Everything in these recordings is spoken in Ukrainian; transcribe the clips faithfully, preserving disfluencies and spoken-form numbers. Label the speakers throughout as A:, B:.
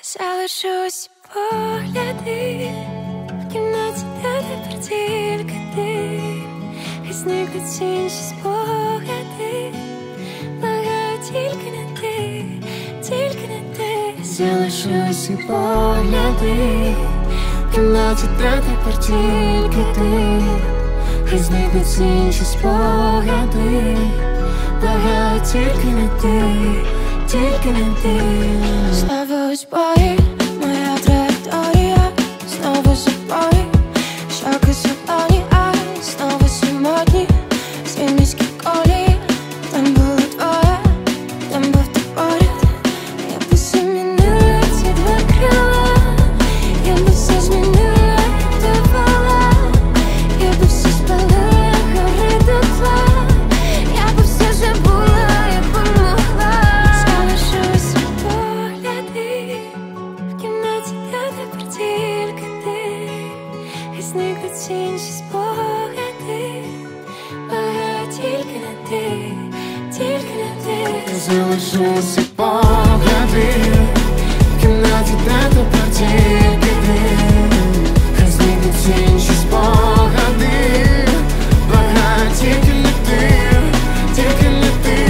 A: Залишусь погляди в кімнаті, де тепер тільки ти, хай зникнуть всі інші спогади, благаю, тільки не ти, тільки не ти. Залишусь і погляди в кімнаті, де тепер тільки ти, хай зникнуть всі інші спогади, благаю, тільки не ти, тільки не ти. Знову збої, моя траєкторія, знову забої, щоки солоні, а знову самотні, свій міські колії, там було твоє, там був ти поряд. Я б усе змінила ці два крила, я б усе змінила, як давала, я б усе спалила, як гори дотла, я б усе забула, як би могла. Залишусь погляди в кімнаті, де тепер тільки ти, хай зникнуть всі інші спогади, благаю, тільки не ти, тільки не ти.
B: Залишусь і погляди в кімнаті, де тепер тільки ти, хай зникнуть всі інші спогади, благаю, тільки не ти, тільки не ти.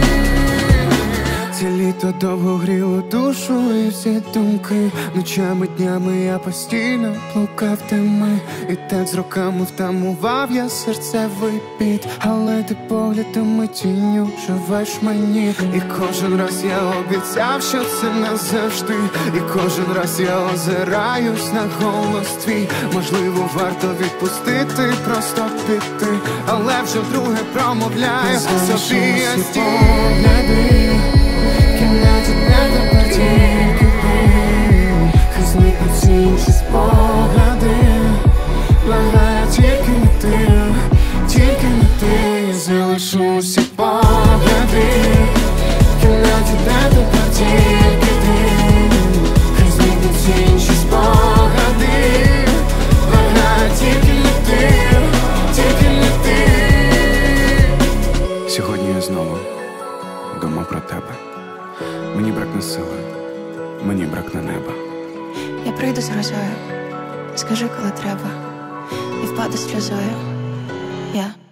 B: Це літо довго гріло душу і всі думки, ночами, днями я постійно блукав теми, і так з роками втамував я серцевий біт, але ти поглядами тінню живеш мені. І кожен раз я обіцяв, що це назавжди, і кожен раз я озираюсь на голос твій. Можливо, варто відпустити, просто піти, але вже вдруге промовляю собі я стій. Кімнаті, де тепер тільки ти, хай зникнуть всі інші спогади, благаю, тільки не ти, тільки не ти. Я залишусь і погляди в кімнаті, де тепер тільки ти, хай зникнуть всі інші спогади, благаю, тільки не ти, тільки не ти. Сьогодні я знову думав про тебе. Мені бракне сили, мені бракне неба.
A: Я прийду з грозою, скажи, коли треба, і впаду сльозою я.